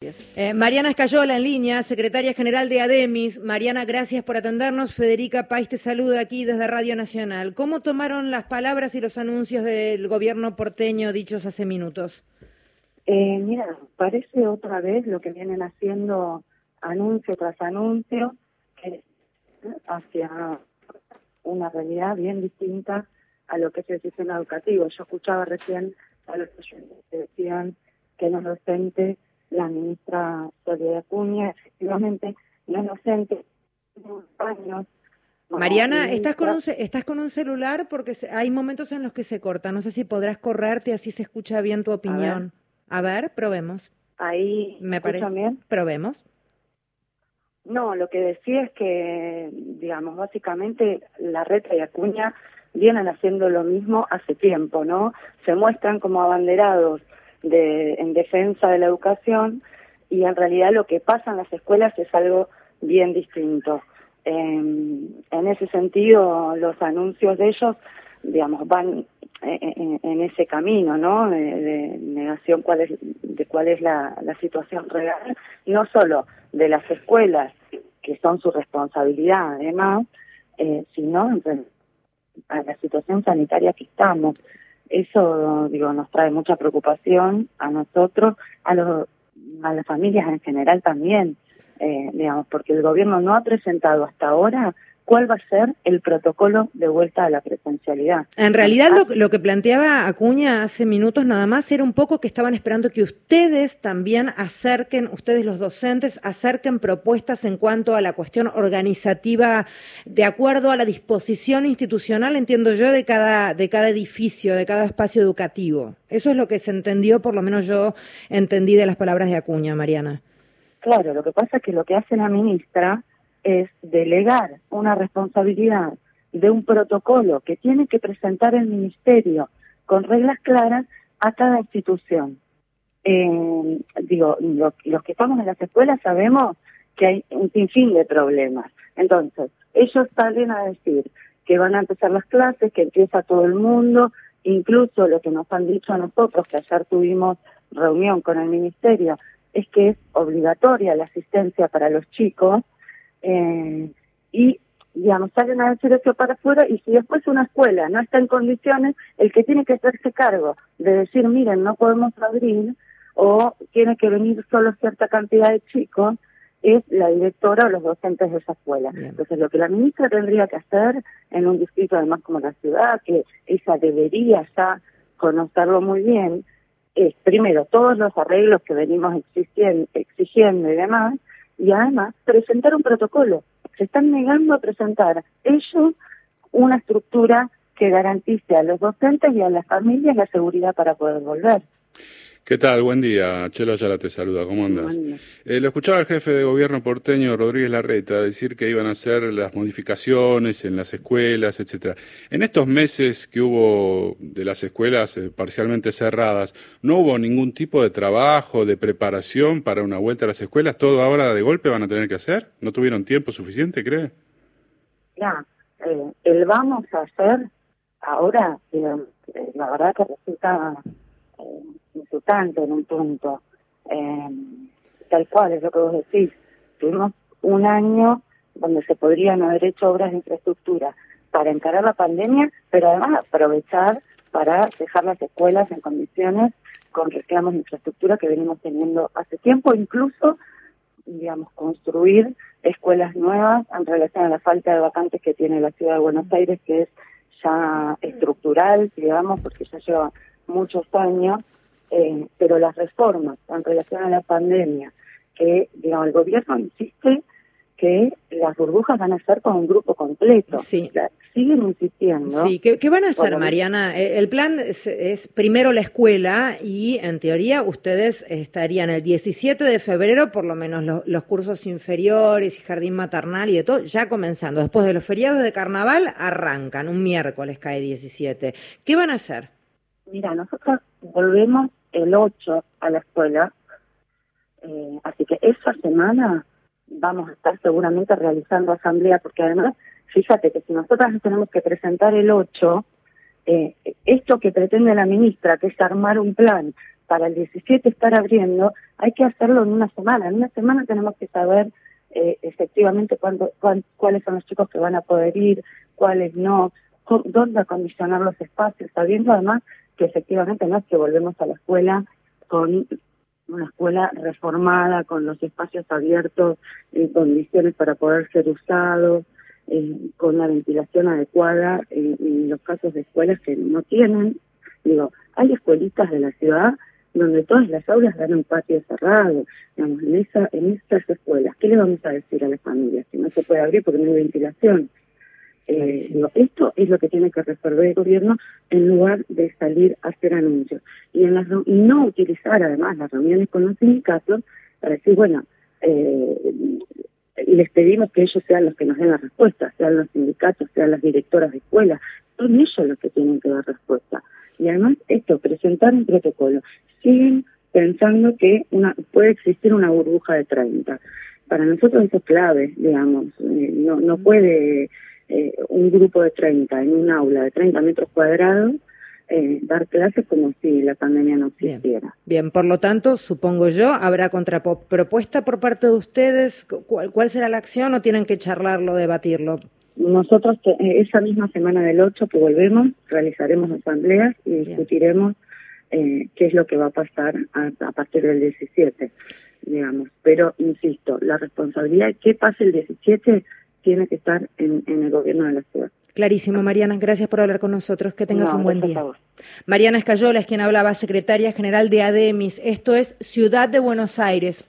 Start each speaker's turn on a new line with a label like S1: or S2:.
S1: detalles.
S2: Mariana Escayola en línea, secretaria general de ADEMIS. Mariana, gracias por atendernos. Federica País te saluda aquí desde Radio Nacional. ¿Cómo tomaron las palabras y los anuncios del gobierno porteño dichos hace minutos?
S3: Mira, parece otra vez lo que vienen haciendo anuncio tras anuncio, que hacia una realidad bien distinta a lo que es el sistema educativo. Yo escuchaba recién a los oyentes que decían que no es docente la ministra Soledad Acuña, efectivamente no es docente, años.
S2: Mariana, ¿estás con un celular? Porque hay momentos en los que se corta. No sé si podrás correrte, así se escucha bien tu opinión. A ver, probemos.
S3: Ahí,
S2: ¿me parece bien? Probemos.
S3: No, lo que decía es que, digamos, básicamente la Reta y Acuña vienen haciendo lo mismo hace tiempo, ¿no? Se muestran como abanderados en defensa de la educación y en realidad lo que pasa en las escuelas es algo bien distinto. En ese sentido, los anuncios de ellos, digamos, van en ese camino, ¿no? De negación de cuál es la situación real, no solo de las escuelas, que son su responsabilidad además, sino a la situación sanitaria que estamos. Eso, digo, nos trae mucha preocupación a nosotros, a las familias en general también, digamos, porque el gobierno no ha presentado hasta ahora cuál va a ser el protocolo de vuelta a la presencialidad.
S2: En realidad lo que planteaba Acuña hace minutos nada más era un poco que estaban esperando que ustedes también ustedes los docentes, acerquen propuestas en cuanto a la cuestión organizativa de acuerdo a la disposición institucional, entiendo yo, de cada edificio, de cada espacio educativo. Eso es lo que se entendió, por lo menos yo entendí de las palabras de Acuña, Mariana.
S3: Claro, lo que pasa es que lo que hace la ministra es delegar una responsabilidad de un protocolo que tiene que presentar el ministerio con reglas claras a cada institución. Los que estamos en las escuelas sabemos que hay un sinfín de problemas. Entonces, ellos salen a decir que van a empezar las clases, que empieza todo el mundo, incluso lo que nos han dicho a nosotros, que ayer tuvimos reunión con el ministerio, es que es obligatoria la asistencia para los chicos, y, digamos, salen a decir eso para afuera, y si después una escuela no está en condiciones, el que tiene que hacerse cargo de decir, miren, no podemos abrir, o tiene que venir solo cierta cantidad de chicos, es la directora o los docentes de esa escuela. Bien. Entonces, lo que la ministra tendría que hacer en un distrito además como la ciudad, que ella debería ya conocerlo muy bien, es primero todos los arreglos que venimos exigiendo y demás, y además presentar un protocolo. Se están negando a presentar ellos una estructura que garantice a los docentes y a las familias la seguridad para poder volver.
S4: ¿Qué tal? Buen día. Chelo Ayala te saluda. ¿Cómo andás? Lo escuchaba el jefe de gobierno porteño, Rodríguez Larreta, decir que iban a hacer las modificaciones en las escuelas, etcétera. En estos meses que hubo de las escuelas parcialmente cerradas, ¿no hubo ningún tipo de trabajo, de preparación para una vuelta a las escuelas? ¿Todo ahora de golpe van a tener que hacer? ¿No tuvieron tiempo suficiente, cree?
S3: Ya, el vamos a hacer ahora, la verdad que resulta insultante en un punto, tal cual es lo que vos decís. Tuvimos un año donde se podrían haber hecho obras de infraestructura para encarar la pandemia, pero además aprovechar para dejar las escuelas en condiciones con reclamos de infraestructura que venimos teniendo hace tiempo, incluso, digamos, construir escuelas nuevas en relación a la falta de vacantes que tiene la ciudad de Buenos Aires, que es ya estructural, digamos, porque ya lleva muchos años, pero las reformas en relación a la pandemia, que, digamos, el gobierno insiste que las burbujas van a ser con un grupo completo.
S2: Sí.
S3: Siguen insistiendo.
S2: Sí, ¿qué van a hacer, Mariana? El plan es primero la escuela y, en teoría, ustedes estarían el 17 de febrero, por lo menos los cursos inferiores y jardín maternal y de todo, ya comenzando. Después de los feriados de carnaval, arrancan, un miércoles cae 17. ¿Qué van a hacer?
S3: Mira, nosotros volvemos el 8 a la escuela, así que esa semana vamos a estar seguramente realizando asamblea, porque además, fíjate que si nosotras tenemos que presentar el 8, esto que pretende la ministra, que es armar un plan para el 17 estar abriendo, hay que hacerlo en una semana. En una semana tenemos que saber efectivamente cuáles son los chicos que van a poder ir, cuáles no, dónde acondicionar los espacios, sabiendo además que efectivamente no es que volvemos a la escuela con una escuela reformada, con los espacios abiertos en condiciones para poder ser usados, con la ventilación adecuada en los casos de escuelas que no tienen. Digo, hay escuelitas de la ciudad donde todas las aulas dan un patio cerrado, digamos, en esas escuelas, ¿qué le vamos a decir a las familias? Que no se puede abrir porque no hay ventilación. Digo, esto es lo que tiene que resolver el gobierno en lugar de salir a hacer anuncios. Y no utilizar además las reuniones con los sindicatos para decir, bueno, les pedimos que ellos sean los que nos den la respuesta, sean los sindicatos, sean las directoras de escuela, son ellos los que tienen que dar respuesta. Y además presentar un protocolo. Siguen pensando que puede existir una burbuja de 30. Para nosotros eso es clave, digamos. No puede un grupo de 30 en un aula de 30 metros cuadrados dar clases como si la pandemia no existiera.
S2: Bien, por lo tanto, supongo yo, ¿habrá contrapropuesta por parte de ustedes? ¿Cuál será la acción o tienen que charlarlo, debatirlo?
S3: Nosotros esa misma semana del 8 que volvemos, realizaremos asambleas y discutiremos qué es lo que va a pasar a partir del 17, digamos. Pero, insisto, la responsabilidad de qué pase el 17 tiene que estar en el gobierno de la ciudad.
S2: Clarísimo, Mariana. Gracias por hablar con nosotros. Que tengas un buen día. Mariana Escayola es quien hablaba, secretaria general de ADEMIS. Esto es Ciudad de Buenos Aires.